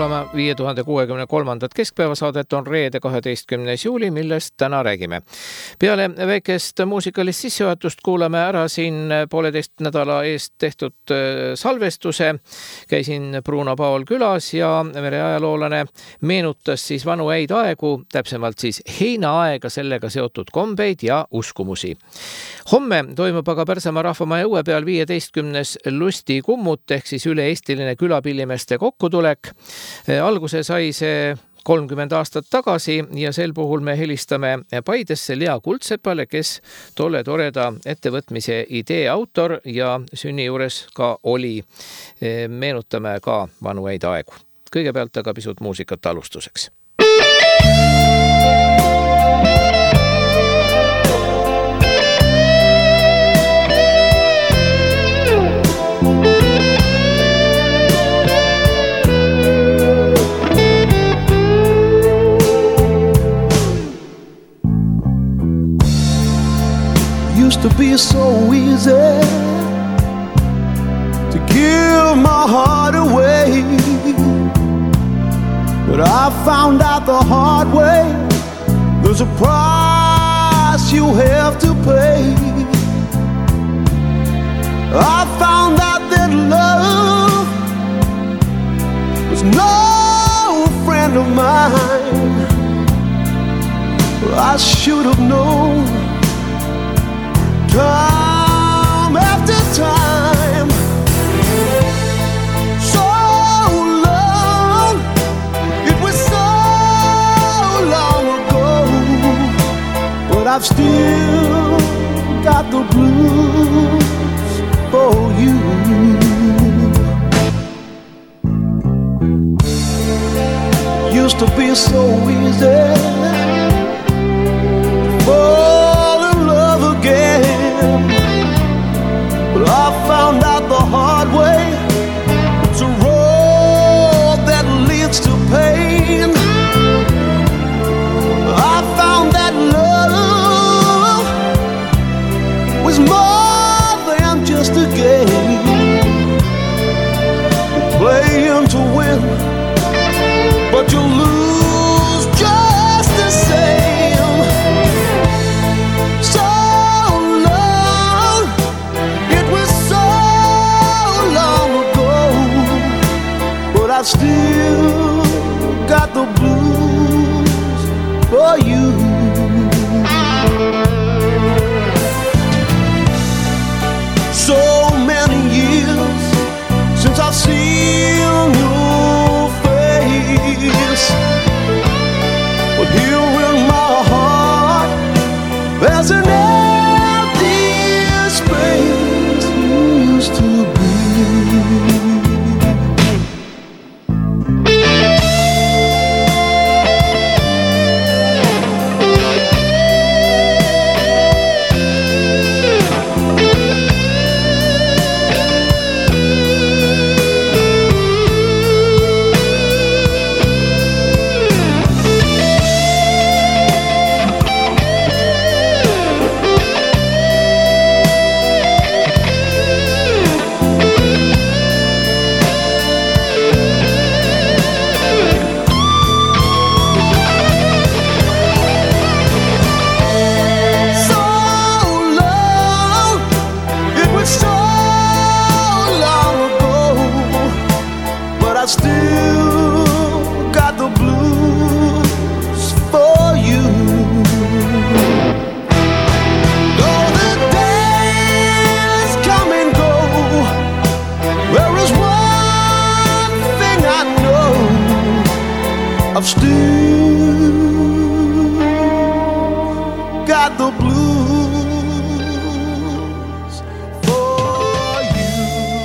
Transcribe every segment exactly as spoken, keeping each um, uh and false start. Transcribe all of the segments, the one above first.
kuulama viie tuhande kuuekümne kolmandat keskpäevasaadet on reede kaheteistkümnes juuli, millest täna räägime. Peale väikest muusikalist sissejuhatust kuulame ära siin pooleteist nädala eest tehtud salvestuse. Käisin Bruno Paul külas ja mere ajaloolane meenutas siis vanu häid aegu, täpsemalt siis heinaaega, sellega seotud kombeid ja uskumusi. Homme toimub aga Pärsamaa rahvamaja õue peal viieteistkümnes Lusti kummut ehk siis üle-eestiline külapillimeeste kokkutulek. Alguse sai see kolmkümmend aastat tagasi ja sel puhul me helistame Paidesse Lea Kuldsepale, kes tolle toreda ettevõtmise idee autor ja sünni juures ka oli. Meenutame ka vanu häid aegu. Kõigepealt aga pisut muusikat alustuseks. Used to be so easy to give my heart away, but I found out the hard way there's a price you have to pay. I found out that love was no friend of mine. I should have known time after time. So long, it was so long ago, but I've still got the blues for you. Used to be so easy again, but I found out the hard way. It's a road that leads to pain. I found that love was more than just a game. You're playing to win, but you lose just the same. I've still got the blues for you. So many years since I've seen your face, but here in my heart there's an empty space you used to be. I've still got the blues for you.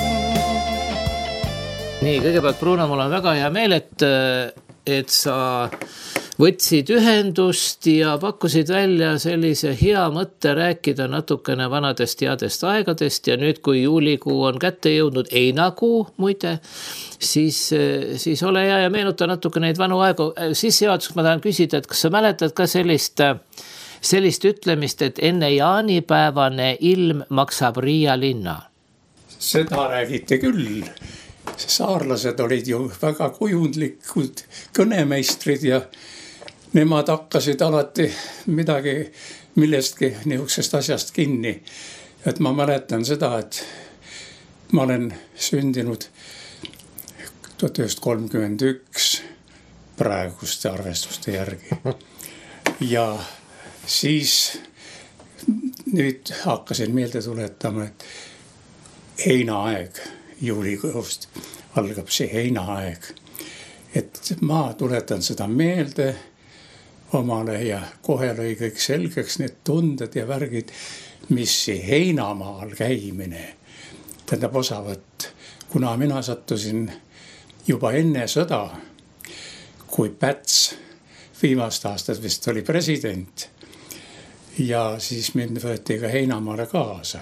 Nii, kõigepealt Bruno, mul on väga hea meel, et, et sa võtsid ühendust ja pakkusid välja sellise hea mõtte rääkida natukene vanadest headest aegadest ja nüüd, kui juulikuu on kätte jõudnud, einakuu muide, siis, siis ole hea ja meenuta natuke neid vanu aegu. Sissejuhatuseks ma tahan küsida, et kas sa mäletad ka sellist, sellist ütlemist, et enne jaanipäevane ilm maksab Riia linna? Seda räägite küll. saarlased olid ju väga kujundlikud kõnemeistrid ja nemad hakkasid alati midagi, millestki niisugusest asjast kinni. Et ma mäletan seda, et ma olen sündinud tuhat üheksasada kolmkümmend üks praeguste arvestuste järgi. Ja siis nüüd hakkasin meelde tuletama, et heinaaeg, juulikuust algab see heinaaeg. Et ma tuletan seda meelde omale ja kohe lõi kõik selgeks need tunded ja värgid, mis heinamaal käimine tähendab osavõtt. Kuna mina sattusin juba enne sõda, kui Päts viimast aastat vist oli president ja siis mind võeti ka heinamaale kaasa.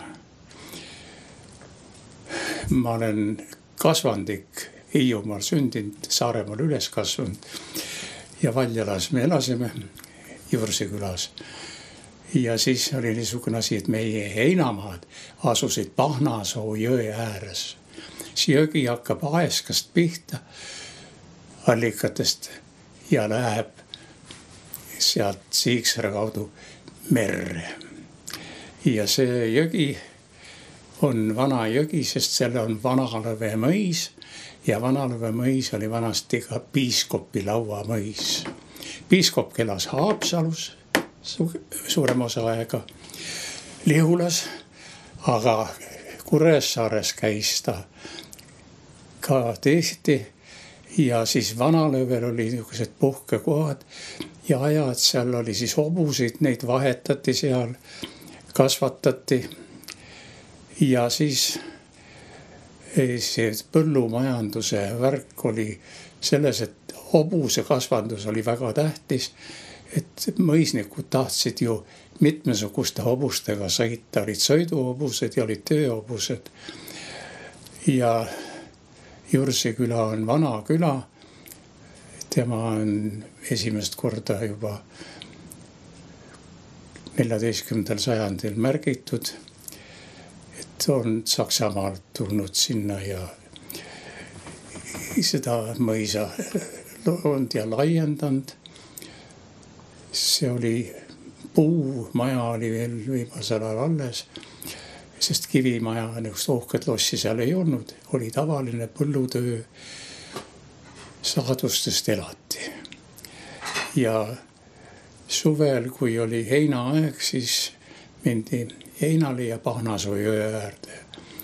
Ma olen kasvandik Hiiumaal sündinud, Saaremaal üles kasvanud ja Valjalas me elasime Jursi külas. Ja siis oli niisugune asi, et meie heinamaad asusid Pahnasoo jõe ääres. See jõgi hakkab Aeskast pihta allikatest ja läheb sealt Siiksere kaudu merre. Ja see jõgi on vana jõgi, sest seal on Vanalõve mõis ja Vanalõve mõis oli vanasti ka piiskopi laua mõis. Piiskop kelas Haapsalus suurem osa aega Lihulas, aga Kuressaares käis ta ka tehti ja siis Vanalõvel oli niisugused puhkekohad ja ajad seal oli siis hobusid, neid vahetati seal, kasvatati ja siis see põllumajanduse värk oli selles, et hobuse kasvandus oli väga tähtis, et mõisnikud tahtsid ju mitmesuguste hobustega sõita, olid sõiduhobused ja olid tööhobused ja Jursi küla on vana küla. Tema on esimest korda juba neljateistkümnendal sajandil märgitud, et on Saksamaalt tulnud sinna ja seda mõisa loonud ja laiendanud. See oli puumaja oli veel viimasel ajal alles, sest kivimaja niisugust ohket lossi seal ei olnud, oli tavaline põllutöö, saadustest elati. Ja suvel, kui oli heinaaeg, siis mindi heinali ja Pahnasoo jõe äärde.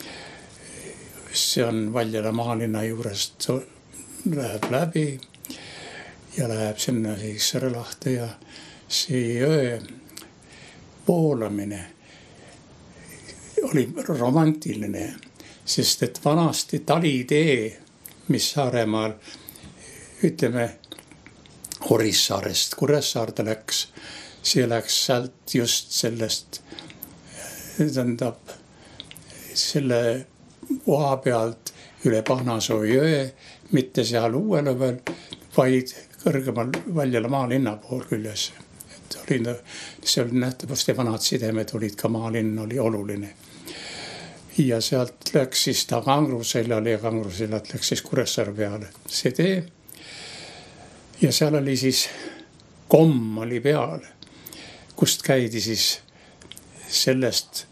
See on Valjala maalinna juurest läheb läbi ja läheb sinna Siiksere lahte ja see jõe poolamine oli romantiline, sest et vanasti talitee, mis Saaremaal, ütleme, Orissaarest Kuressaarde läks, see läks sealt just sellest, tähendab, selle koha pealt üle Pahnasoo jõe, mitte seal Uuelõvel, vaid kõrgemal Valjala maalinna pool küljes. Et oli, see oli nähtavasti vanad sidemed, olid ka maalinn oli oluline. Ja sealt läks siis ta Kangruseljale ja Kangruseljalt läks siis Kuressaare peale see tee. Ja seal oli siis komm oli peal, kust käidi siis sellest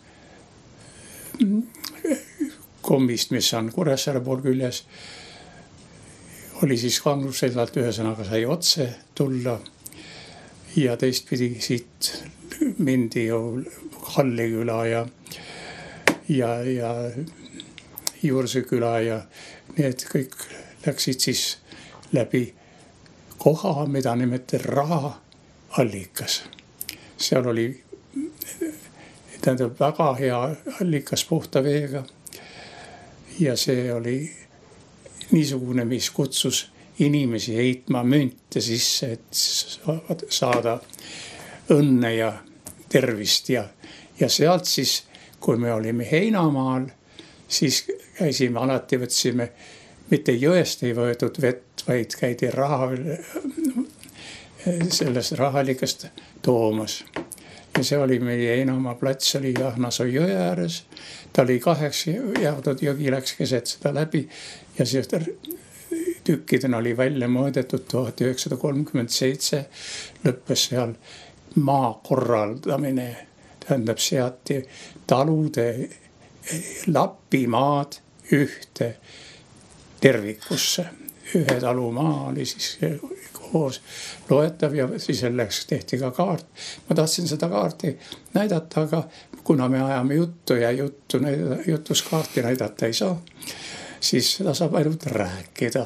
kommist, mis on Kuressaare pool küljes, oli siis Kangruseljalt ühesõnaga sai otse tulla ja teistpidi siit mindi ju Halliküla ja ja, ja Jursi küla ja need kõik läksid siis läbi koha, mida nimetati rahaallikas. Seal oli tähendab väga hea allikas puhta veega ja see oli niisugune, mis kutsus inimesi heitma münte sisse, et saada õnne ja tervist ja, ja sealt siis kui me olime heinamaal, siis käisime alati, võtsime, mitte jõest ei võetud vett, vaid käidi raha, sellest rahalikast toomas. ja see oli meie Heinamaa plats, oli Ahnasoo jõe ääres. Ta oli kaheks jaotud, jõgi läks keset seda läbi ja see tükkidena oli välja mõõdetud tuhat üheksasada kolmkümmend seitse. Lõppes seal maa korraldamine. Tähendab, seati talude Lapimaad ühte tervikusse. Ühe talumaa oli siis koos loetav ja siis selleks tehti ka kaart. Ma tahtsin seda kaarti näidata, aga kuna me ajame juttu ja juttu, jutus kaarti näidata ei saa, siis seda saab ainult rääkida.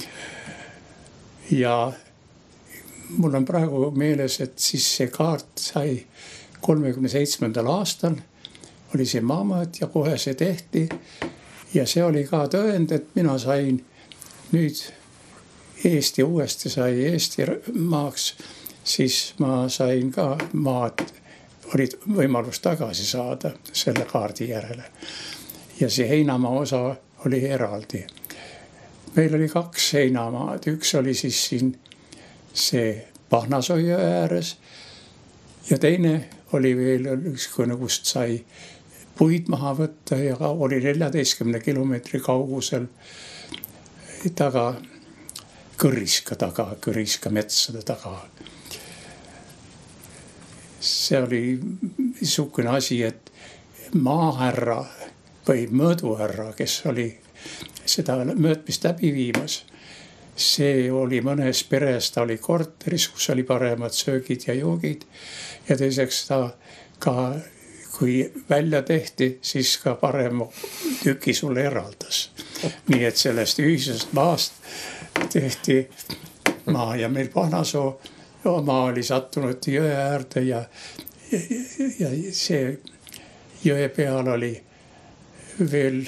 Ja mul on praegu meeles, et siis see kaart sai kolmekümne seitsmendal aastal, oli see maamõõt ja kohe see tehti. Ja see oli ka tõend, et mina sain nüüd Eesti uuesti sai Eesti maaks, siis ma sain ka maad, oli võimalus tagasi saada selle kaardi järele. Ja see Heinamaa osa oli eraldi. Meil oli kaks Heinamaad, üks oli siis siin see Pahnasoo jõe ääres ja teine oli veel ükskõne, kust sai puid maha võtta ja oli neljateistkümne kilomeetri kaugusel taga, Kõriska taga, Kõriska metsade taga. See oli niisugune asi, et maahärra või mõõduhärra, kes oli seda mõõtmist läbi viimas, see oli mõnes peres, ta oli korteris, kus oli paremad söögid ja joogid ja teiseks ta ka, kui välja tehti, siis ka parem tüki sulle eraldas. Nii et sellest ühisest maast tehti maa ja meil Pahnasoo maa oli sattunud jõe äärde ja, ja, ja see jõe peal oli veel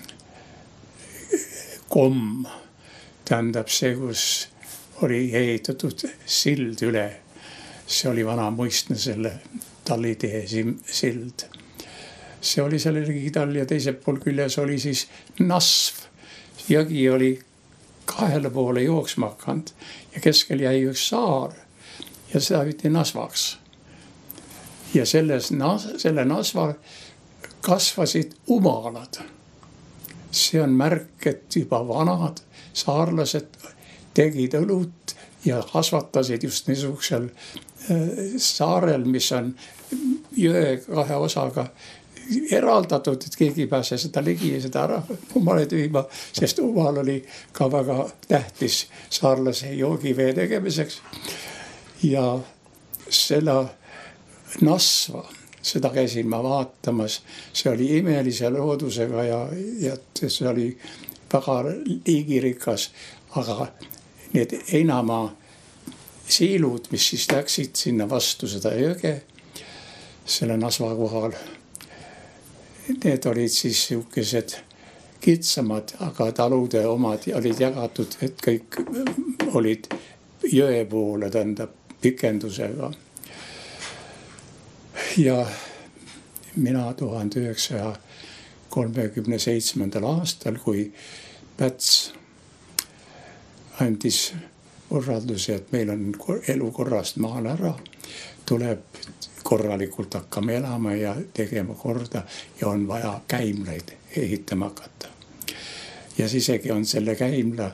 komm. Tähendab see, kus oli ehitatud sild üle. See oli vana muistne selle tallitee sild. See oli selle ligidal ja teisel pool küljes oli siis Nasv. Jõgi oli kahele poole jooksma hakanud ja keskel jäi üks saar ja seda võeti Nasvaks. Ja selles, selle Nasva kasvasid umalad. See on märk, et juba vanad saarlased tegid õlut ja kasvatasid just niisugusel saarel, mis on jõe kahe osaga eraldatud, et keegi pääse seda ligi ja seda ära umalet viima, sest umal oli ka väga tähtis saarlase joogivee tegemiseks. Ja selle Nasva, seda käisin ma vaatamas, see oli imelise loodusega ja, ja see oli väga liigirikas, aga need Heinamaa siilud, mis siis läksid sinna vastu seda jõge, selle Nasva kohal, need olid siis siukesed kitsamad, aga talude omad olid jagatud, et kõik olid jõe poole, tähendab pikendusega. Ja mina tuhande üheksasaja kolmekümne seitsmendal aastal, kui Päts andis korralduse, et meil on elu korrast maal ära, tuleb korralikult hakkama elama ja tegema korda ja on vaja käimlaid ehitama hakata. Ja isegi on selle käimla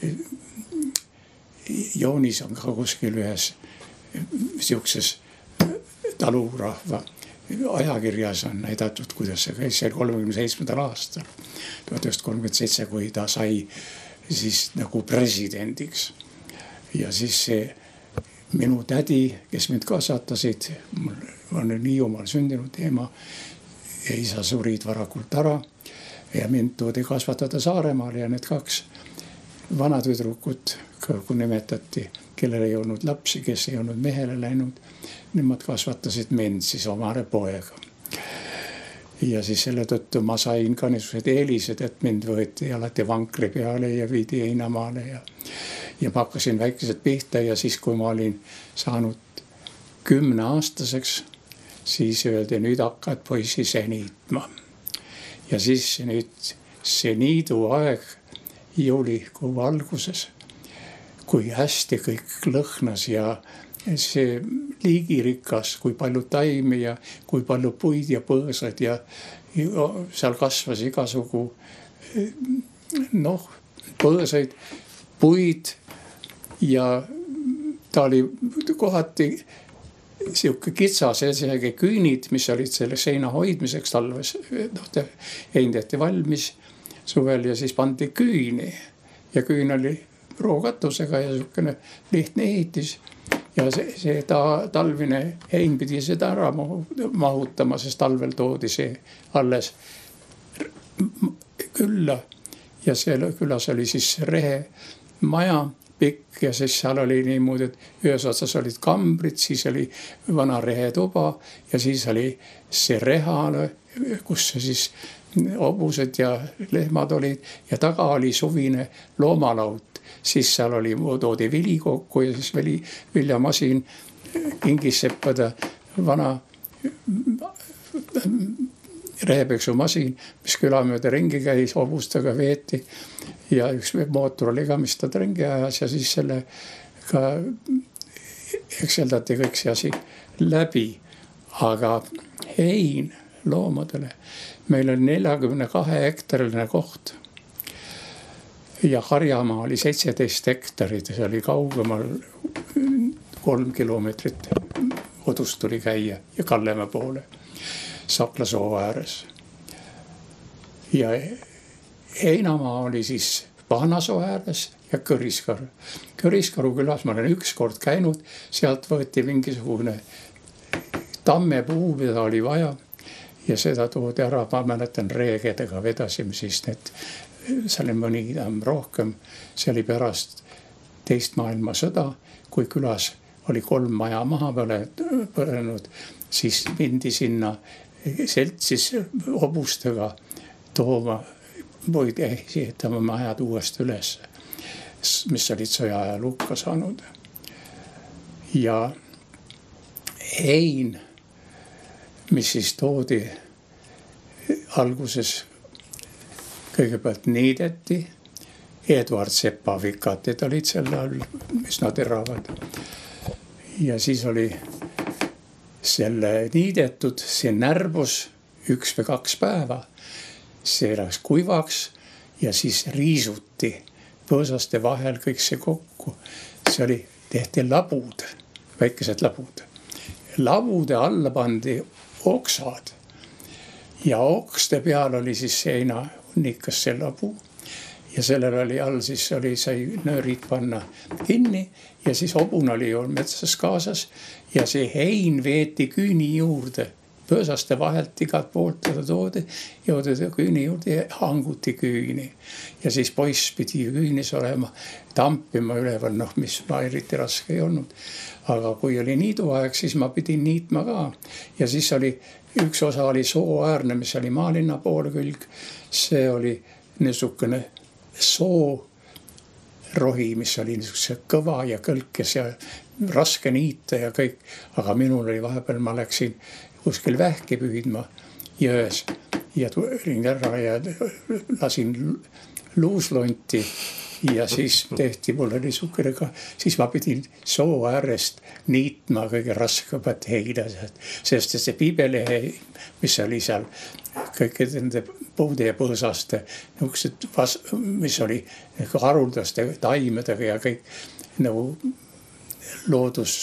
joonis on ka kuskil ühes siukses talurahva ajakirjas on näidatud, kuidas see käis seal kolmekümne seitsmendal aastal, tuhat üheksasada kolmkümmend seitse, kui ta sai siis nagu presidendiks. Ja siis see minu tädi, kes mind kasvatasid, mul on Hiiumaal sündinud ema ja isa surid varakult ära ja mind toodi kasvatada Saaremaal ja need kaks vanatüdrukut, kui nimetati, kellel ei olnud lapsi, kes ei olnud mehele läinud, nemad kasvatasid mind siis omare poega. Ja siis selle tõttu ma sain ka niisugused eelised, et mind võeti alati vankri peale ja viidi Heinamaale ja Ja ma hakkasin väikesed pihta ja siis, kui ma olin saanud kümne aastaseks, siis öeldi, nüüd hakkad poisi seniitma. Ja siis nüüd see niidu aeg juulikuu alguses, kui hästi kõik lõhnas ja see liigirikas, kui palju taimi ja kui palju puid ja põõsad ja seal kasvas igasugu noh, põõsaid, puid ja ta oli kohati siuke kitsas ja isegi küünid, mis olid selle seina hoidmiseks talves, noh, hein tehti valmis suvel ja siis pandi küüni ja küün oli rookatusega ja siukene lihtne ehitis ja see, see ta, talvine hein pidi seda ära mahutama, sest talvel toodi see alles külla ja seal külas oli siis rehe maja pikk ja siis seal oli niimoodi, et ühes otsas olid kambrid, siis oli vana rehetuba ja siis oli see rehale, kus siis hobused ja lehmad olid ja taga oli suvine loomalaut. Siis seal oli, toodi vili kokku ja siis vili, viljamasin, kingisseppade vana rehepeksumasin, mis külamööda ringi käis, hobustega veeti ja üks mootor oli ka, mis ta ringi ajas ja siis selle ka ekseldati kõik see asi läbi. Aga hein loomadele, meil on neljakümne kahe hektariline koht ja harjamaa oli seitseteist hektarit ja see oli kaugemal kolm kilomeetrit kodust tuli käia ja Kallemäe poole Sakla soo ääres. Ja heinamaa oli siis Pahnasoo ääres ja Kõriskaru. Kõriskaru külas ma olen üks kord käinud, sealt võeti mingisugune tammepuu, mida oli vaja ja seda toodi ära, ma mäletan reegedega vedasime siis need, seal oli mõni rohkem, see oli pärast teist maailmasõda, kui külas oli kolm maja maha põlenud, siis mindi sinna seltsis hobustega tooma või ehitama majad uuesti üles, mis olid sõja ajal hukka saanud. Ja hein, mis siis toodi alguses kõigepealt niideti, Eduard Sepa vikatid olid selle all, mis nad eravad. Ja siis oli selle niidetud, see närbus üks või kaks päeva, see läks kuivaks ja siis riisuti põõsaste vahel kõik see kokku. See oli, tehti labud, väikesed labud. Labude alla pandi oksad ja okste peal oli siis seina hunnikas see labu ja sellel oli all siis oli, sai nöörid panna kinni ja siis hobun oli ju metsas kaasas ja see hein veeti küüni juurde. Põõsaste vahelt igat poolt teda toodi, joodi küüni juurde ja hanguti küüni. Ja siis poiss pidi küünis olema, tampima üleval, noh, mis ma eriti raske ei olnud. Aga kui oli niiduaeg, siis ma pidin niitma ka. Ja siis oli, üks osa oli sooäärne, mis oli maalinna poole külg. See oli niisugune soo rohi, mis oli niisuguse kõva ja kõlkes ja raske niita ja kõik. Aga minul oli vahepeal, ma läksin kuskil vähki püüdma jões ja tulin ära ja lasin luuslonti ja siis tehti, mul oli sukkeriga, siis ma pidin soo äärest niitma kõige raskemat heida, sest see piibelehe, mis oli seal kõikide nende puude ja põõsaste, mis oli haruldaste taimedega ja kõik nagu loodus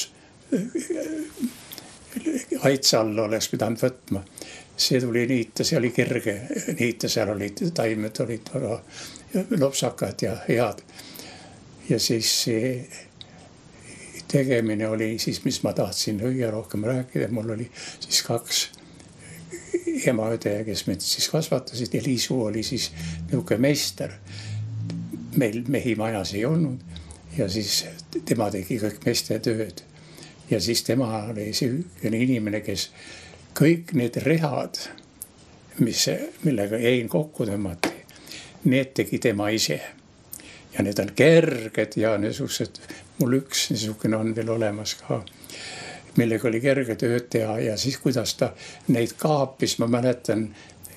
aitsa all oleks pidanud võtma. See tuli niita, see oli kerge niita, seal olid taimed, olid väga lopsakad ja head. Ja siis see tegemine oli siis, mis ma tahtsin kõige rohkem rääkida. Mul oli siis kaks emaõde, kes meid siis kasvatasid ja Liisu oli siis niuke meister. Meil mehi majas ei olnud ja siis tema tegi kõik meeste tööd. Ja siis tema oli see inimene, kes kõik need rehad, mis, millega hein kokku tõmmati, need tegi tema ise. Ja need on kerged ja niisugused, mul üks niisugune on veel olemas ka, millega oli kerge tööd teha ja siis kuidas ta neid kaapis, ma mäletan,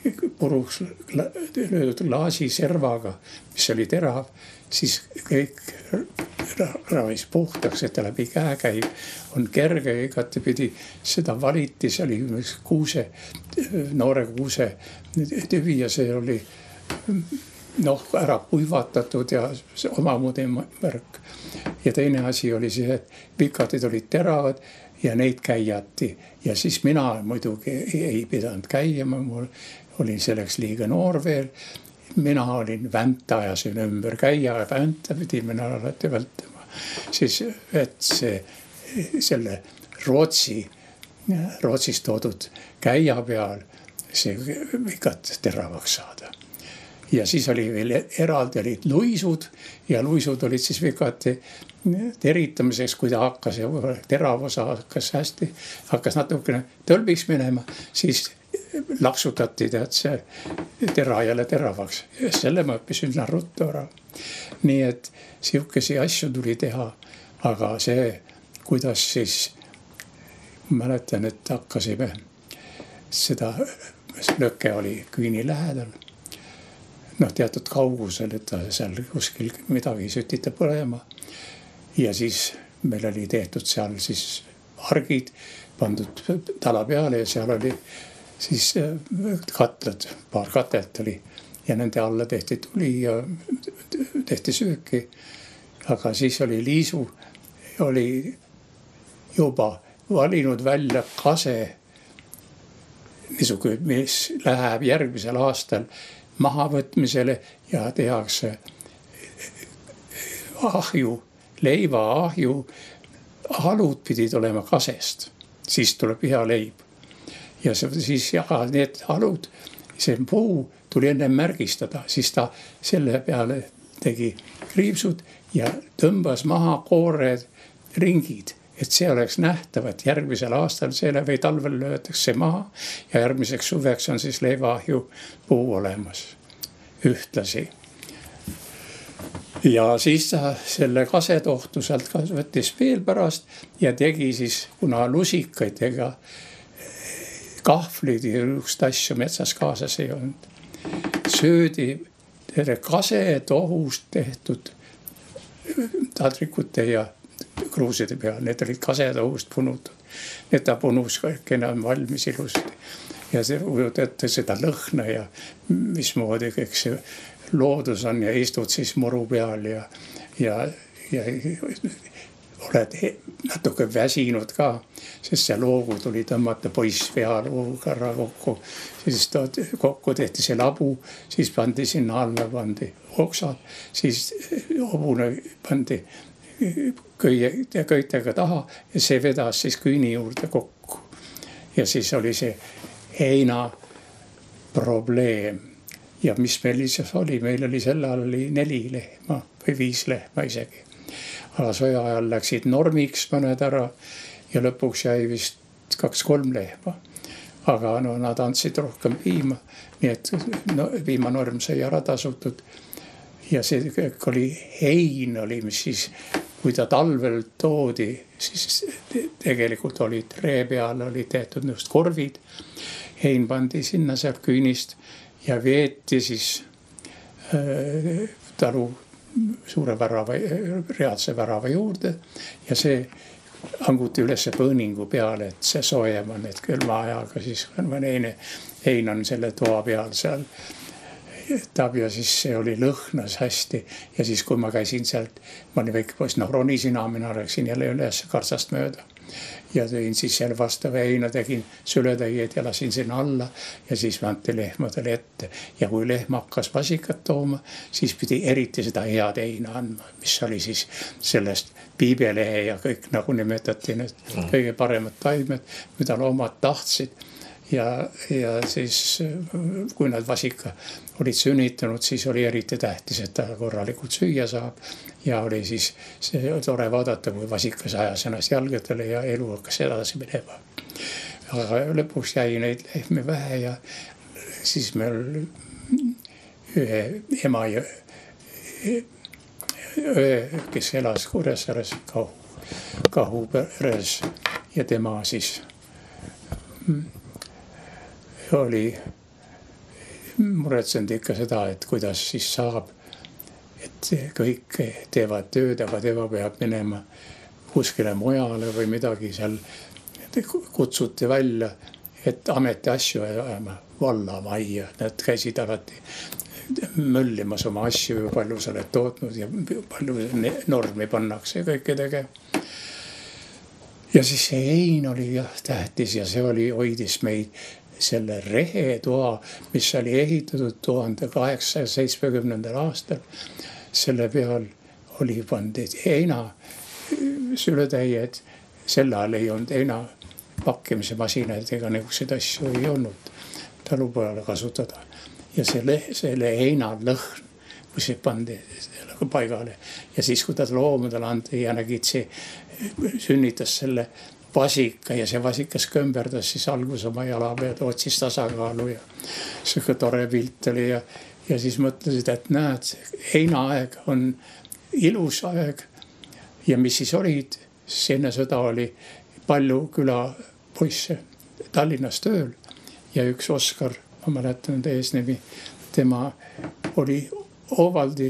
puruks löödud klaasiservaga, mis oli terav, siis kõik ravis puhtaks, et ta läbi käe käib, on kerge igatepidi, seda valiti, see oli kuuse, noore kuuse tüvi ja see oli noh, ära kuivatatud ja omamoodi märk. Ja teine asi oli see, et vikatid olid teravad ja neid käiati ja siis mina muidugi ei pidanud käima, mul olin selleks liiga noor veel. Mina olin vänta ja siin ümber käia ja vänta pidi mina alati vältama. Siis, et see, selle Rootsi, Rootsis toodud käia peal see vikat teravaks saada. Ja siis oli veel eraldi olid luisud ja luisud olid siis vikati teritamiseks, kui ta hakkas ja teravosa hakkas hästi, hakkas natukene tõlbiks minema, siis laksutati tead see tera jälle teravaks. Ja selle ma õppisin üsna ruttu ära. Nii et sihukesi asju tuli teha, aga see, kuidas siis mäletan, et hakkasime seda, löke oli küüni lähedal. Noh, teatud kaugusel, et ta seal kuskil midagi sütita põlema. Ja siis meil oli tehtud seal siis argid pandud tala peale ja seal oli siis katlad, paar katelt oli ja nende alla tehti tuli ja tehti sööki. Aga siis oli Liisu, oli juba valinud välja kase, niisugune, mis läheb järgmisel aastal mahavõtmisele ja tehakse ahju, leiva ahju, halud pidid olema kasest, siis tuleb hea leib. Ja siis ja, need halud, see puu tuli enne märgistada, siis ta selle peale tegi kriipsud ja tõmbas maha koored ringid, et see oleks nähtav, et järgmisel aastal selle või talvel löötakse maha ja järgmiseks suveks on siis leivaahju puu olemas ühtlasi. Ja siis ta selle kasetohtu sealt võttis veel pärast ja tegi siis, kuna lusikaid ega kahvlid ja üks asju metsas kaasas ei olnud, söödi kasetohust tehtud tadrikute ja kruuside peal, need olid kasetohust punutud. Need ta punus kõik enam valmis ilusti. Ja see ujutati seda lõhna ja mismoodi kõik see loodus on ja istud siis muru peal ja, ja, ja oled natuke väsinud ka, sest see loogu tuli tõmmata poiss pealoogu karra kokku. Siis kokku tehti see labu, siis pandi sinna alla, pandi oksad, siis hobune pandi köie ja köitega taha ja see vedas siis küüni juurde kokku. Ja siis oli see heina probleem. Ja mis meil siis oli? Meil oli selle all oli neli lehma või viis lehma isegi. Alasoja ajal läksid normiks mõned ära ja lõpuks jäi vist kaks-kolm lehma. Aga no, nad andsid rohkem piima, nii et no, piimanorm sai ära tasutud. Ja see oli hein oli, mis siis, kui ta talvel toodi, siis tegelikult olid ree peal, oli tehtud nõust korvid. Hein pandi sinna sealt küünist ja veeti siis äh, talu suure värava, reaalse värava juurde ja see hanguti üles põõningu peale, et see soojem on, et külma ajaga siis neine hein on selle toa peal seal. Tab ja siis see oli lõhnas hästi ja siis kui ma käisin sealt, ma olin väike poiss, no ronisina, mina läksin jälle üles kartsast mööda ja tõin siis seal vastava heina, tegin sületäied ja lasin sinna alla ja siis anti lehmadele ette ja kui lehm hakkas vasikat tooma, siis pidi eriti seda head heina andma, mis oli siis sellest piibelehe ja kõik nagu nimetati need kõige paremad taimed, mida loomad tahtsid. Ja, ja siis kui nad vasika olid sünnitanud, siis oli eriti tähtis, et ta korralikult süüa saab ja oli siis see tore vaadata, kui vasikas ajas ennast jalgadele ja elu hakkas edasi minema. Aga lõpuks jäi neid lehmi vähe ja siis meil ühe ema ja öö, kes elas Kuressaares kahu, kahu peres ja tema siis oli muretsenud ikka seda, et kuidas siis saab, et kõik teevad tööd, aga tema peab minema kuskile mujale või midagi seal kutsuti välja, et ameti asju ajama valla majja. Nad käisid alati möllimas oma asju, palju sa oled tootnud ja palju normi pannakse ja kõike tegema. Ja siis see hein oli jah tähtis ja see oli, hoidis meid selle rehetoa, mis oli ehitatud tuhande kaheksasaja seitsmekümnendal aastal. Selle peal oli pandud heina sületäied. Selle ajal ei olnud heina pakkimise masinaid ega niisuguseid asju ei olnud talupojale kasutada. Ja selle, selle heina lõhn, kui see pandi paigale. Ja siis, kui ta loomadele andi ja nägid, see sünnitas selle vasika ja see vasikas kõmberdas siis algus oma jala pead, otsis tasakaalu ja siuke tore pilt oli ja, ja siis mõtlesid, et näed, heinaaeg on ilus aeg ja mis siis olid, siis enne sõda oli palju külapoisse Tallinnas tööl ja üks Oskar, ma mäletan eesnimi, tema oli Ovaldi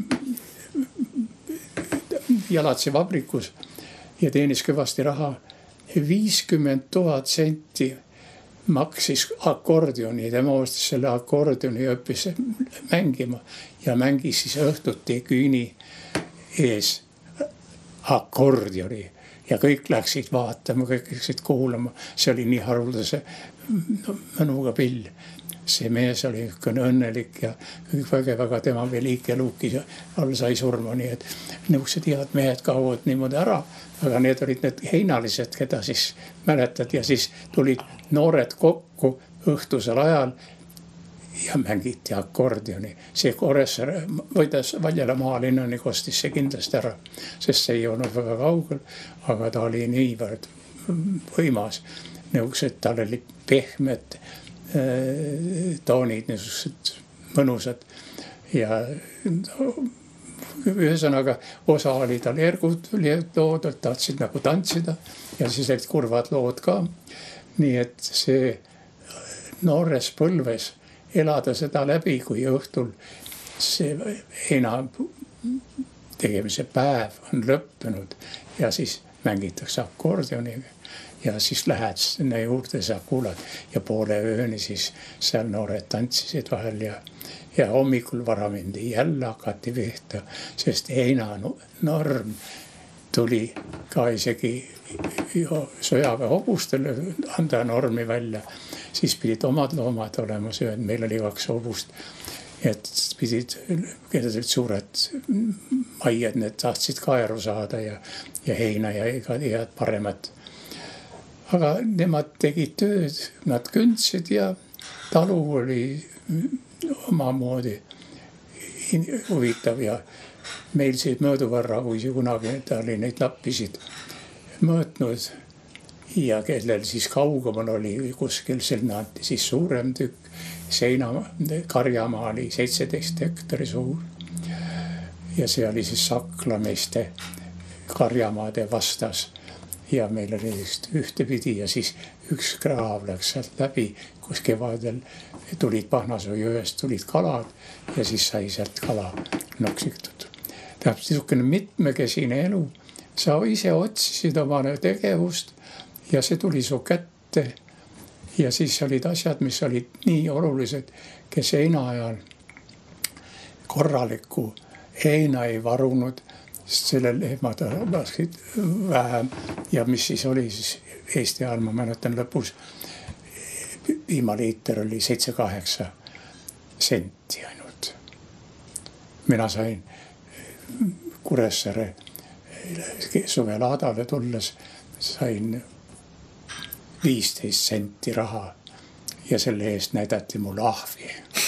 jalatsi vabrikus ja teenis kõvasti raha. viiskümmend tuhat senti maksis akordioni, tema ostis selle akordioni ja õppis mängima ja mängis siis õhtuti küüni ees akordioni ja kõik läksid vaatama, kõik läksid kuulama. See oli nii haruldase mõnuga pill. See mees oli õnnelik ja kõik vägev, aga tema veel liike luukis ja all sai surma, nii et nõuksed head mehed kaovad niimoodi ära, aga need olid need heinalised, keda siis mäletad ja siis tulid noored kokku õhtusel ajal ja mängiti akordioni. See Kuressaare võidas Valjala maalinnani kostis see kindlasti ära, sest see ei olnud väga kaugel, aga ta oli niivõrd võimas, nõuksed, tal oli pehmed toonid, niisugused mõnusad ja ühesõnaga osa oli tal ergud lood, tahtsid nagu tantsida ja siis olid kurvad lood ka. Nii et see noores põlves elada seda läbi, kui õhtul see heina tegemise päev on lõppenud ja siis mängitakse akordioniga. Ja siis lähed sinna juurde, sa kuulad ja poole ööni siis seal noored tantsisid vahel ja, ja hommikul vara mindi jälle hakati pihta, sest heina norm tuli ka isegi sõjaväe hobustele anda normi välja. Siis pidid omad loomad olema söönud, meil oli kaks hobust, et pidid, kellel olid suured maied, need tahtsid kaeru saada ja, ja heina ja head paremat. Aga nemad tegid tööd, nad kündsid ja talu oli omamoodi huvitav ja meil see mööduvarra, kui kunagi oli neid lappisid mõõtnud ja kellel siis kaugemal oli kuskil selline anti siis suurem tükk, seina karjamaa oli seitseteist hektari suur ja see oli siis saklameeste karjamaade vastas. Ja meil oli just ühtepidi ja siis üks kraav läks sealt läbi, kus kevadel tulid Pahnasoo jõest, tulid kalad ja siis sai sealt kala noksitud. Tähendab, niisugune mitmekesine elu. Sa ise otsisid oma tegevust ja see tuli su kätte ja siis olid asjad, mis olid nii olulised, kes heina ajal korralikku heina ei varunud, selle lehmad laskid vähem ja mis siis oli siis Eesti ajal, ma mäletan lõpus piimaliiter oli seitse kaheksa senti ainult. Mina sain Kuressaare suvelaadale tulles sain viisteist senti raha ja selle eest näidati mul ahvi.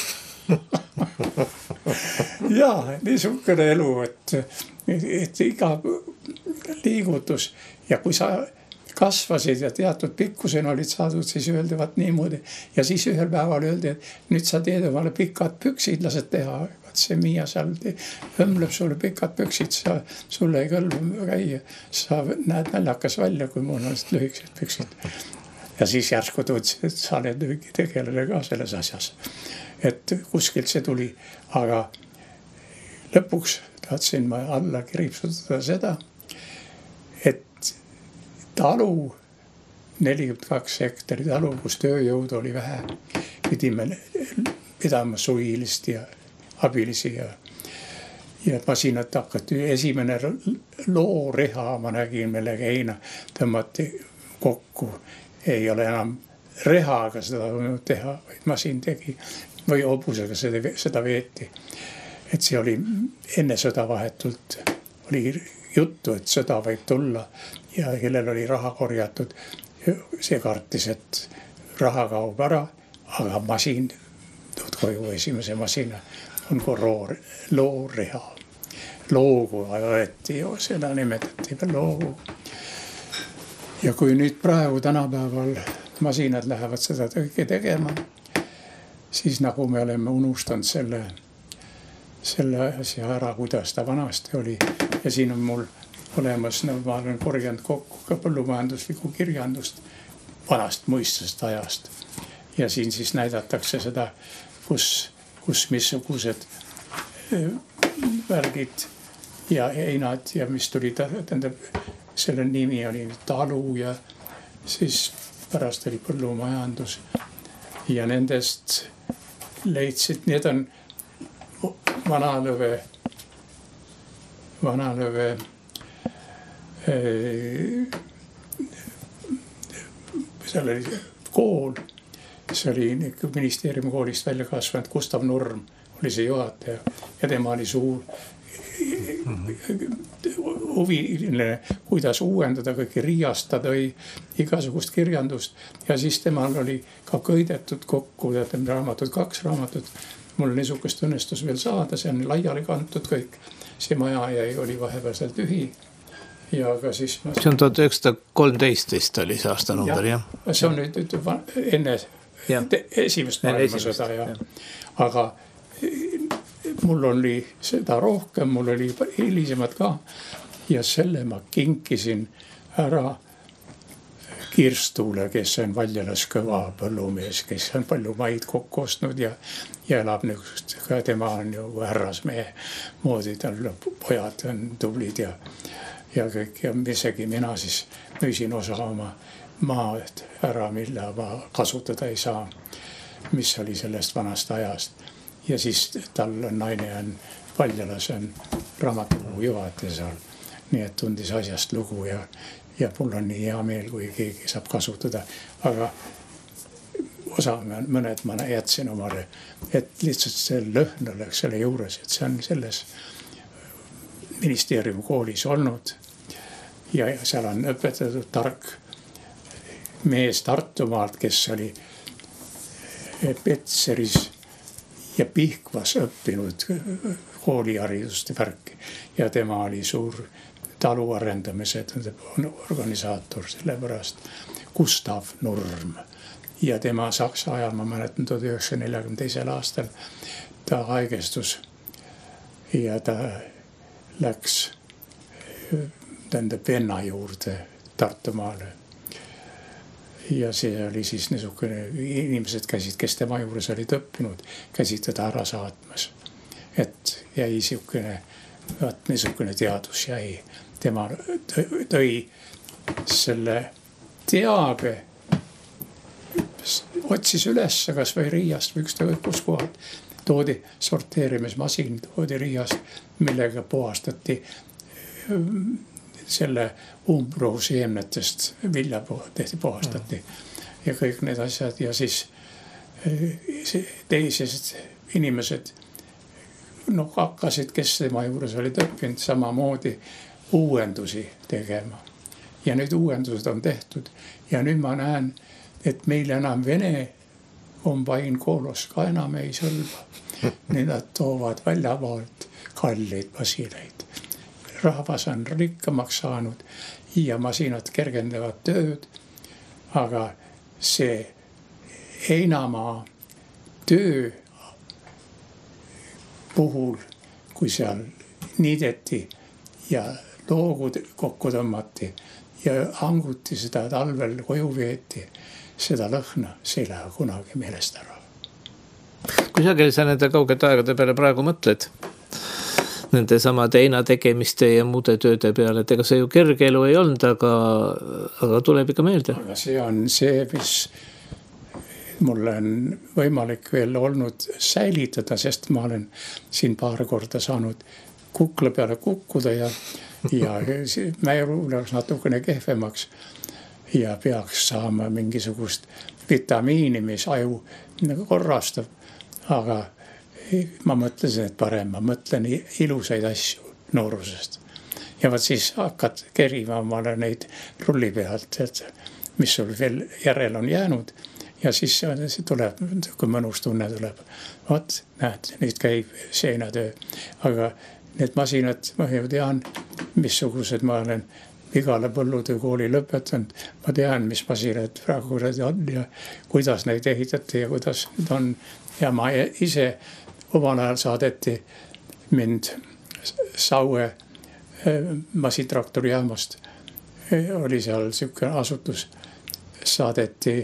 Jaa, niisugune elu, et et iga liigutus ja kui sa kasvasid ja teatud pikkusena olid saadud, siis öeldi vaat niimoodi ja siis ühel päeval öeldi, et nüüd sa teed omale pikad püksid, lased teha, vaat see Miia seal õmleb sulle pikad püksid, sa, sulle ei kõlbu käia, sa näed naljakas välja, kui mul on lühikesed püksid. ja siis järsku tundsin, et sa oled mingi tegelane ka selles asjas. Et kuskilt see tuli, aga lõpuks tahtsin ma alla kriipsutada seda, et talu, nelikümmend kaks hektari talu, kus tööjõud oli vähe, pidime pidama suvilist ja abilisi ja, ja masinat hakati. Esimene looreha ma nägin, millega heina tõmmati kokku. Ei ole enam rehaga seda võinud teha, vaid masin tegi või hobusega seda, seda veeti. Et see oli enne sõda vahetult, oli juttu, et sõda võib tulla ja kellel oli raha korjatud, see kartis, et raha kaob ära, aga masin, tood koju esimese masina, on koroo, looreha. Loogu võeti, seda nimetati veel loogu. Ja kui nüüd praegu tänapäeval masinad lähevad seda kõike tegema, siis nagu me oleme unustanud selle, selle asja ära, kuidas ta vanasti oli. Ja siin on mul olemas, no ma olen korjanud kokku ka põllumajanduslikku kirjandust vanast muistest ajast. Ja siin siis näidatakse seda, kus, kus missugused värgid ja heinad ja mis tuli, tähendab, selle nimi oli talu ja siis pärast oli põllumajandus ja nendest leidsid, need on Vanalõve, Vanalõve seal oli kool, see oli ministeeriumi koolist välja kasvanud, Gustav Nurm oli see juhataja ja tema oli suur huviline, kuidas uuendada kõiki riiastada või igasugust kirjandust ja siis temal oli ka köidetud kokku ja raamatut, kaks raamatut. Mul niisugust õnnestus veel saada, see on laiali kantud kõik. See maja jäi, oli vahepeal tühi ja ka siis ma... See on tuhat üheksasada kolmteist vist oli see aastanumber, jah? Ja, see on nüüd enne ja. esimest maailmasõda, ja. Aga mul oli seda rohkem, mul oli hilisemad ka ja selle ma kinkisin ära Kirstule, kes on Valjalas kõva põllumees, kes on palju maid kokku ostnud ja, ja elab niisugust, ka tema on ju härrasmehe moodi, tal pojad on tublid ja, ja kõik ja isegi mina siis müüsin osa oma maad ära, mille ma kasutada ei saa, mis oli sellest vanast ajast. Ja siis tal on naine on Valjalas on raamatukogu juhataja seal, nii et tundis asjast lugu ja, ja mul on nii hea meel, kui keegi saab kasutada, aga osa mõned ma jätsin omale, et lihtsalt see lõhn oleks selle juures, et see on selles ministeeriumi koolis olnud ja seal on õpetatud tark mees Tartumaalt, kes oli Petseris ja Pihkvas õppinud kooliharidust ja värki ja tema oli suur talu arendamise organisaator, sellepärast Gustav Nurm ja tema Saksa ajal, ma mäletan tuhat üheksasada nelikümmend teisel aastal ta haigestus ja ta läks tähendab venna juurde Tartumaale. Ja see oli siis niisugune, inimesed käisid, kes tema juures olid õppinud, käisid teda ära saatmas. Et jäi niisugune, vaat niisugune teadus jäi. Tema tõi selle teabe, otsis üles kas või riiast või ükstaga kus kohad. Toodi sorteerimismasin, toodi riiast, millega puhastati selle umbrohu seemnetest vilja tehti, puhastati ja kõik need asjad ja siis teised inimesed no hakkasid, kes tema juures olid õppinud samamoodi uuendusi tegema ja nüüd uuendused on tehtud ja nüüd ma näen, et meil enam Vene kombain koolos ka enam ei sõlba. Need nad toovad väljavaalt kalleid masineid. Rahvas on rikkamaks saanud ja masinad kergendavad tööd, aga see heinamaa töö puhul, kui seal niideti ja loogud kokku tõmmati ja hanguti seda talvel koju veeti, seda lõhna, see ei lähe kunagi meelest ära. Kui sageli sa nende kaugete aegade peale praegu mõtled? Nende samade heina tegemiste ja muude tööde peale, et ega see ju kerge elu ei olnud, aga, aga tuleb ikka meelde. Aga see on see, mis mul on võimalik veel olnud säilitada, sest ma olen siin paar korda saanud kukla peale kukkuda ja, ja mäju oleks natukene kehvemaks ja peaks saama mingisugust vitamiini, mis aju korrastab. Aga ma mõtlesin, et parem, ma mõtlen ilusaid asju noorusest. Ja vaat siis hakkad kerima omale neid rulli pealt, et mis sul veel järel on jäänud. Ja siis see tuleb, kui mõnus tunne tuleb. Vaat, näed, nüüd käib seenatöö. Aga need masinad, ma ju tean, missugused ma olen igale põllutöö kooli lõpetanud. Ma tean, mis masinad praegu on ja kuidas neid ehitati ja kuidas need on. Ja ma ise omal ajal saadeti mind Saue masitraktori jaamast. Oli seal siuke asutus, saadeti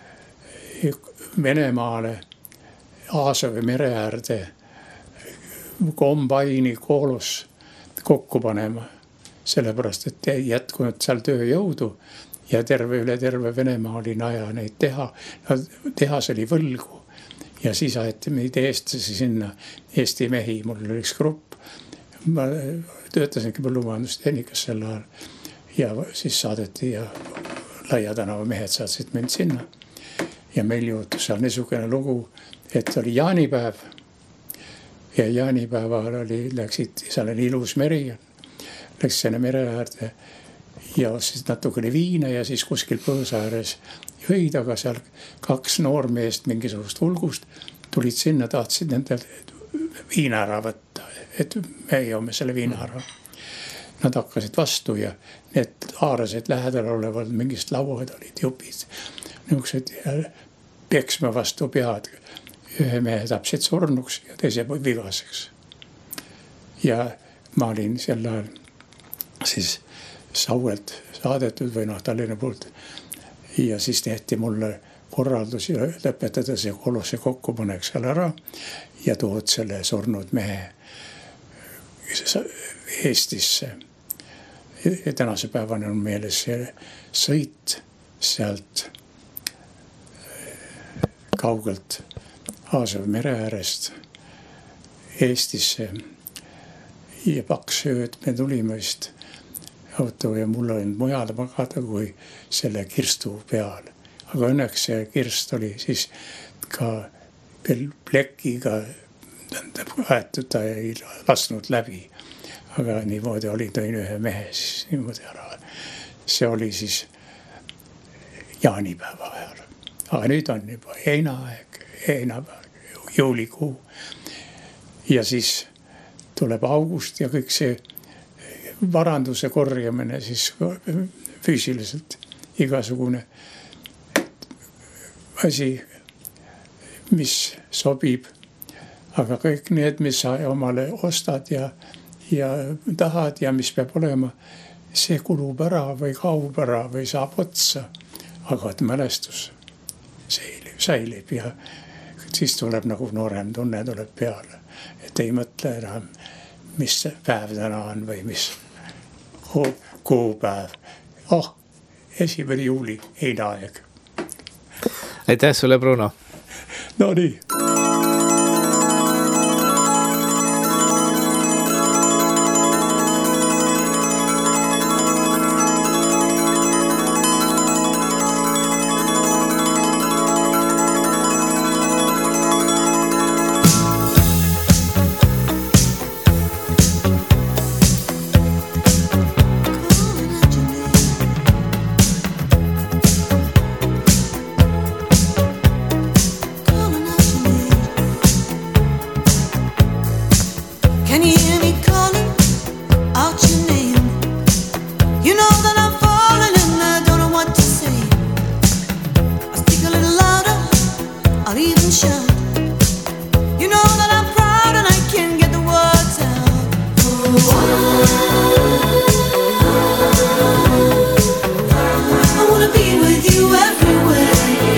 Venemaale Aasovi mere äärde kombaini koolos kokku panema. Sellepärast, et ei jätkunud seal tööjõudu ja terve üle terve Venemaa oli naja neid teha. Tehas oli võlgu. Ja siis aeti meid eestlasi sinna, Eesti mehi, mul oli üks grupp. Ma töötasingi põllumajandustehnikas sel ajal ja siis saadeti ja Laia tänava mehed saatsid mind sinna. Ja meil juhtus seal niisugune lugu, et oli jaanipäev ja jaanipäeval oli, läksid, seal oli ilus meri, läks sinne mere äärde ja siis natukene viina ja siis kuskil põõsa ääres jõid, aga seal kaks noormeest mingisugust hulgust tulid sinna, tahtsid nendel viina ära võtta, et me joome selle viina ära. Nad hakkasid vastu ja need haarased lähedal olevad mingist lauad olid jupid. Niisugused peksma vastu pead. Ühe mehe tapsid surnuks ja teise vigaseks. Ja ma olin sel ajal siis Sauelt saadetud või noh, Tallinna poolt. Ja siis tehti mulle korraldusi lõpetada see kolosse kokkupanek seal ära ja tood selle surnud mehe Eestisse. Ja tänase päevani on meeles see sõit sealt kaugelt Aasovi mere äärest Eestisse ja paks ööd me tulime vist auto ja mul oli mujal magada kui selle kirstu peal. Aga õnneks see kirst oli siis ka plekiga aetud, ta ei lasnud läbi. Aga niimoodi oli, tõin ühe mehe siis niimoodi ära. See oli siis jaanipäeva ajal. Aga nüüd on juba heinaaeg, heinapäev, juulikuu. Ja siis tuleb august ja kõik see varanduse korjamine siis füüsiliselt igasugune asi, mis sobib. Aga kõik need, mis sa omale ostad ja, ja tahad ja mis peab olema, see kulub ära või kaub ära või saab otsa. Aga et mälestus säilib, säilib ja siis tuleb nagu noorem tunne tuleb peale. Et ei mõtle enam, mis päev täna on või mis kuupäev. Oh, esimene juuli, heinaaeg. Aitäh sulle, Bruno. No nii. I wanna be with you everywhere.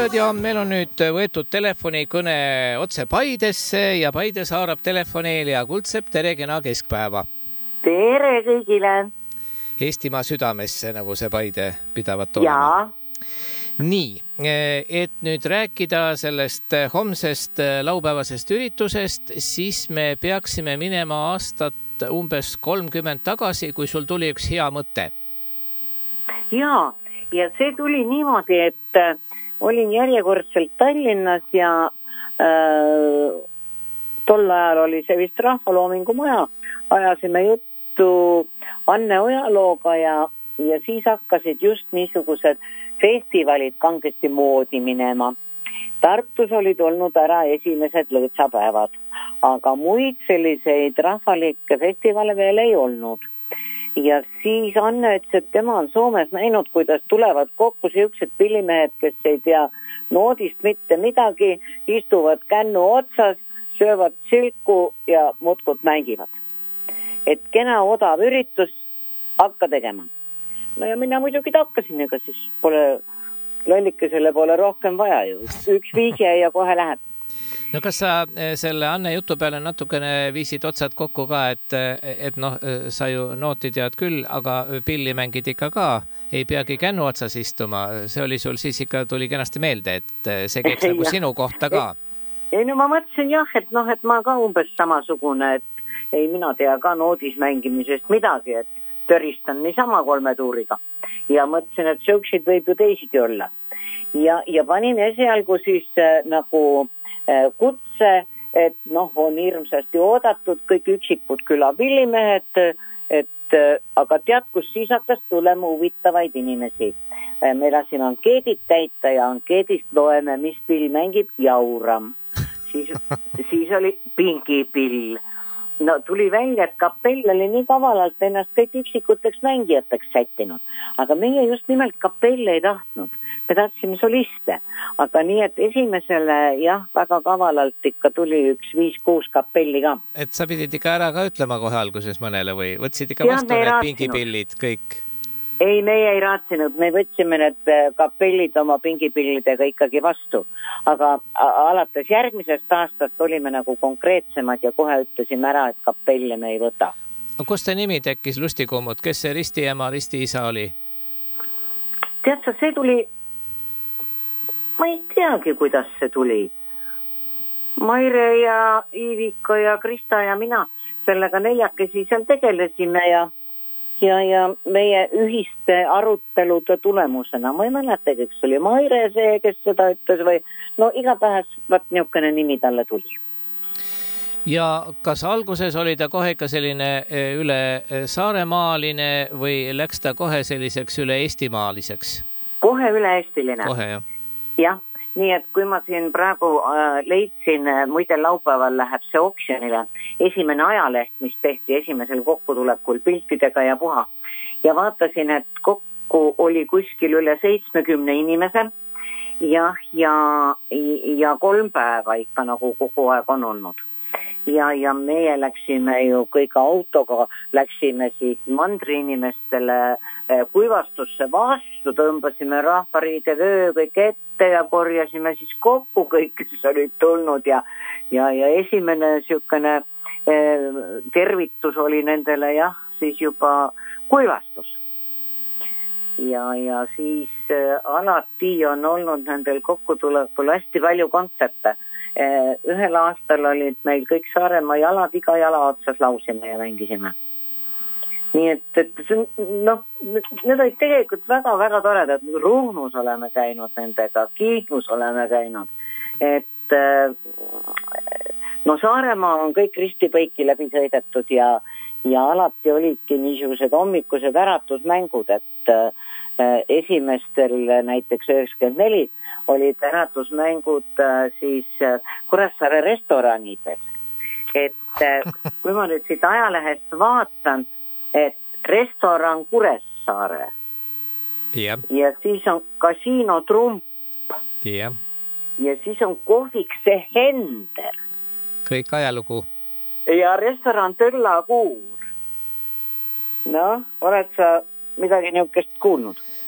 kuulajad ja meil on nüüd võetud telefonikõne otse Paidesse ja Paides haarab telefoni Elia Kuldsepp, tere kena keskpäeva. Tere kõigile. Eestimaa südamesse, nagu see Paide pidavat olema. Nii, et nüüd rääkida sellest homsest laupäevasest üritusest, siis me peaksime minema aastat umbes kolmkümmend tagasi, kui sul tuli üks hea mõte. Jaa, ja see tuli niimoodi, et äh, olin järjekordselt Tallinnas ja äh, tol ajal oli see vist Rahvaloomingu maja. Ajasime juttu Anne Ojalooga ja, ja siis hakkasid just niisugused festivalid kangesti moodi minema. Tartus olid olnud ära esimesed lõõtsapäevad, aga muid selliseid rahvalikke festivale veel ei olnud. Ja siis Anne ütles, et tema on Soomes näinud, kuidas tulevad kokku siuksed pillimehed, kes ei tea noodist mitte midagi, istuvad kännu otsas, söövad silku ja mutkut mängivad. Et kena odav üritus, hakka tegema. No ja mina muidugi hakkasin, ega siis pole lollikesele pole rohkem vaja ju. Üks vihje ja kohe läheb. No kas sa selle Anne jutu peale natukene viisid otsad kokku ka, et, et noh, sa ju nooti tead küll, aga pilli mängid ikka ka, ei peagi kännu otsas istuma. See oli sul siis ikka tuli kenasti meelde, et see käiks nagu sinu kohta ka. Ei, no ma mõtlesin jah, et noh, et ma ka umbes samasugune, et ei mina tea ka noodis mängimisest midagi, et töristan niisama kolme tuuriga. Ja mõtlesin, et siuksid võib ju teisigi olla. Ja, ja panin esialgu siis äh, nagu kutse, et noh, on hirmsasti oodatud kõik üksikud külapillimehed, et aga tead, kus siis hakkas tulema huvitavaid inimesi. Me lasime ankeedid täita ja ankeedist loeme, mis pill mängib Jauram. Siis, siis oli Pingipill. No tuli välja, et kapell oli nii kavalalt ennast kõik üksikuteks mängijateks sättinud. Aga meie just nimelt kapell ei tahtnud. Me tahtsime soliste, aga nii, et esimesele jah, väga kavalalt ikka tuli üks viis-kuus kapelli ka. Et sa pidid ikka ära ka ütlema kohe alguses mõnele või võtsid ikka vastu ja, need pingipillid kõik? Ei, meie ei raatsinud, me võtsime need kapellid oma pingipillidega ikkagi vastu, aga alates järgmisest aastast olime nagu konkreetsemad ja kohe ütlesime ära, et kapelle me ei võta. No, kus te nimi tekkis Lustikummut, kes see ristiema, ristiisa oli? Tead sa, see tuli ma ei teagi, kuidas see tuli. Maire ja Iivika ja Krista ja mina sellega neljakesi seal tegelesime ja, ja, ja meie ühiste arutelude tulemusena. Ma ei mäleta, kes oli Maire see, kes seda ütles või no igatahes vaat niisugune nimi talle tuli. Ja kas alguses oli ta kohe ikka selline üle saaremaaline või läks ta kohe selliseks üle eestimaaliseks? Kohe üle eestiline. Kohe, jah. Jah, nii et kui ma siin praegu äh, leidsin, muide laupäeval läheb see oksjonile, esimene ajaleht, mis tehti esimesel kokkutulekul piltidega ja puha. Ja vaatasin, et kokku oli kuskil üle seitsmekümne inimese ja, ja, ja kolm päeva ikka nagu kogu aeg on olnud. Ja, ja meie läksime ju kõik autoga, läksime siis mandri inimestele kuivastusse vastu, tõmbasime rahvariide vöö kõik ette ja korjasime siis kokku kõik, kes olid tulnud ja, ja, ja esimene siukene eh, tervitus oli nendele jah, siis juba kuivastus. Ja, ja siis eh, alati on olnud nendel kokkutulekul hästi palju kontserte. Ühel aastal olid meil kõik Saaremaa jalad, iga jala otsas lausime ja mängisime. Nii et, et noh, need olid tegelikult väga-väga toredad. Ruhnus oleme käinud nendega, Kiignus oleme käinud. Et no Saaremaa on kõik ristipõiki läbi sõidetud ja, ja alati olidki niisugused hommikused äratusmängud, et esimestel näiteks üheksakümmend neli olid äratusmängud siis Kuressaare restoranides. Et kui ma nüüd siit ajalehest vaatan, et restoran Kuressaare ja, ja siis on kasiino Trump ja, ja siis on kohvik see Hender. Kõik ajalugu. Ja restoran Tõllakuur. No, oled sa midagi niukest kuulnud?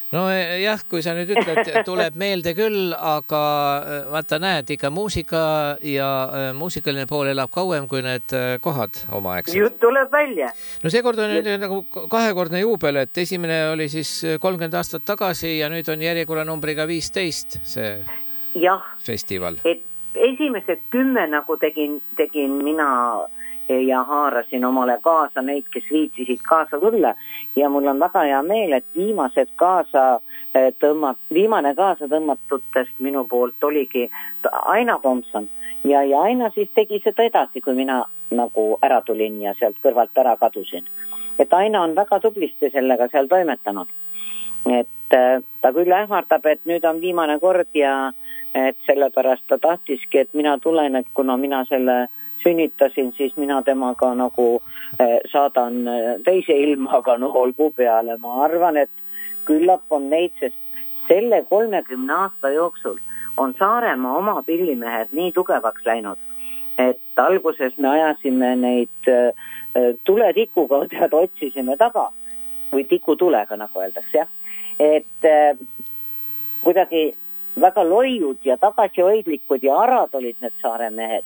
No jah, kui sa nüüd ütled, tuleb meelde küll, aga vaata näed, ikka muusika ja muusikaline pool elab kauem kui need kohad omaaegsed. Jutt tuleb välja. No seekord on nüüd nagu kahekordne juubel, et esimene oli siis kolmkümmend aastat tagasi ja nüüd on järjekorra numbriga viisteist see jah, festival. Et esimesed kümme nagu tegin, tegin mina ja haarasin omale kaasa neid, kes viitsisid kaasa tulla. Ja mul on väga hea meel, et viimased kaasa tõmmat, viimane kaasa tõmmatutest minu poolt oligi Aina Tomson. Ja, ja Aina siis tegi seda edasi, kui mina nagu ära tulin ja sealt kõrvalt ära kadusin. Et Aina on väga tublisti sellega seal toimetanud. Et ta küll ähvardab, et nüüd on viimane kord ja et sellepärast ta tahtiski, et mina tulen, et kuna mina selle sünnitasin, siis mina temaga nagu saadan teise ilmaga noolgu peale. Ma arvan, et küllap on neid, sest selle kolmekümne aasta jooksul on Saaremaa oma pillimehed nii tugevaks läinud, et alguses me ajasime neid tuletikuga, tead, otsisime taga või tikutulega, nagu öeldakse, jah. Et kuidagi väga loiud ja tagasihoidlikud ja arad olid need Saare mehed.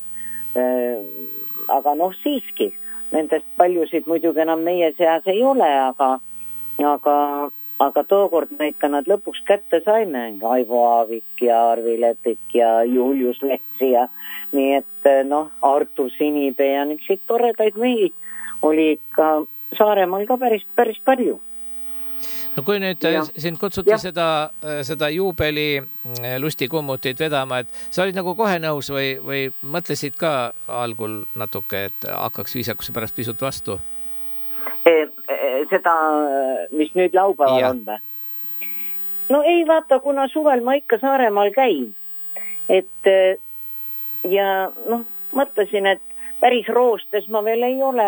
Aga noh siiski, nendest paljusid muidugi enam meie seas ei ole, aga, aga, aga tookord neid ka nad lõpuks kätte saime. Aivo Aavik ja Arvi Lepik ja Julius Letsi ja nii et noh, Artur Sinipee ja niisuguseid toredaid mehi oli ikka Saaremaal ka päris, päris palju. No kui nüüd ja. Sind kutsuti seda, seda juubeli lustikummutit vedama, et sa olid nagu kohe nõus või, või mõtlesid ka algul natuke, et hakkaks viisakuse pärast pisut vastu? E, seda, mis nüüd laupäeval ja. On või? No ei vaata, kuna suvel ma ikka Saaremaal käin. Et ja noh, mõtlesin, et päris roostes ma veel ei ole,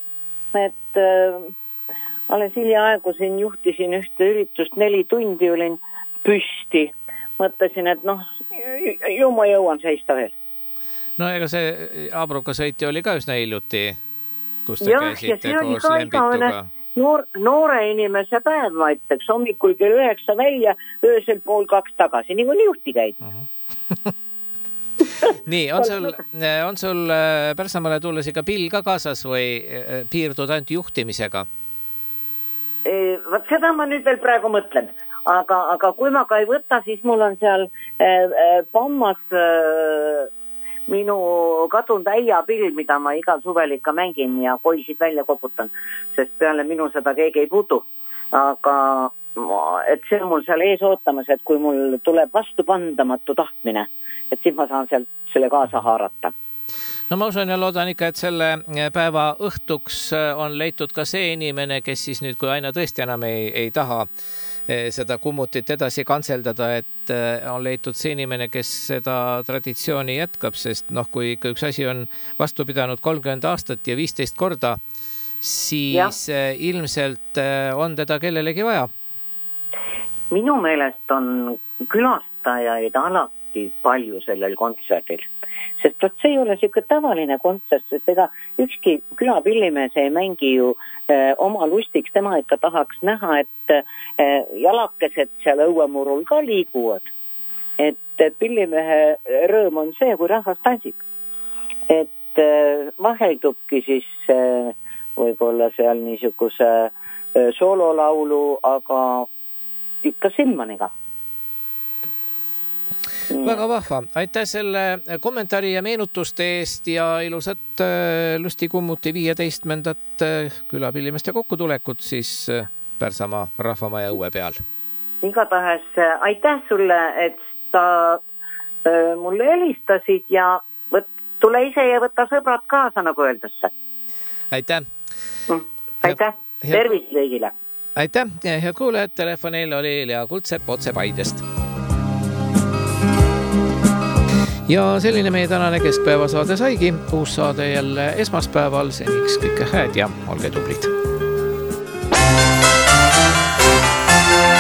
et alles hiljaaegu siin juhtisin ühte üritust, neli tundi olin püsti. Mõtlesin, et noh, ju ma jõuan seista veel. No ega see Abruka sõiti oli ka üsna hiljuti, kus te ja, käisite koos Lembituga. Noor, noore inimese päev, ma ütleks, hommikul kell üheksa välja, öösel pool kaks tagasi, nii kui juhti käid. Uh-huh. Nii, on sul, on sul Pärsamale tulles ikka pill ka kaasas või piirdud ainult juhtimisega? Võt seda ma nüüd veel praegu mõtlen, aga, aga kui ma ka ei võta, siis mul on seal äh, Pammas äh, minu kadunud äiapill, mida ma igal suvel ikka mängin ja koisid välja koputan, sest peale minu seda keegi ei puudu. Aga et see on mul seal ees ootamas, et kui mul tuleb vastupandamatu tahtmine, et siis ma saan sealt selle kaasa haarata. No ma usun ja loodan ikka, et selle päeva õhtuks on leitud ka see inimene, kes siis nüüd, kui aina tõesti enam ei, ei taha seda kummutit edasi kantseldada, et on leitud see inimene, kes seda traditsiooni jätkab, sest noh, kui ikka üks asi on vastu pidanud kolmkümmend aastat ja viisteist korda, siis ja. Ilmselt on teda kellelegi vaja. Minu meelest on külastajaid alati palju sellel kontserdil. Sest võt see ei ole siuke tavaline kontsert, sest ega ükski külapillimees ei mängi ju eh, oma lustiks, tema ikka tahaks näha, et eh, jalakesed seal õuemurul ka liiguvad. Et pillimehe rõõm on see, kui rahvas tansib. Et eh, vaheldubki siis eh, võib-olla seal niisuguse eh, soololaulu, aga ikka Simmaniga. Väga vahva. Aitäh selle kommentaari ja meenutuste eest ja ilusat lustikummuti viieteistkümnendat külapillimeste kokkutulekut siis Pärsamaa rahvamaja õue peal. Igatahes aitäh sulle, et sa mulle helistasid ja võt, tule ise ja võta sõbrad kaasa, nagu öeldesse. Aitäh. Aitäh. Tervis kõigile. Aitäh. Head kuulajad, telefonil oli Lea Kuldsepp otse Paidest. Ja selline meie tänane keskpäevasaade saigi. Uus saade jälle esmaspäeval. Seniks kõike hääd ja olge tublid.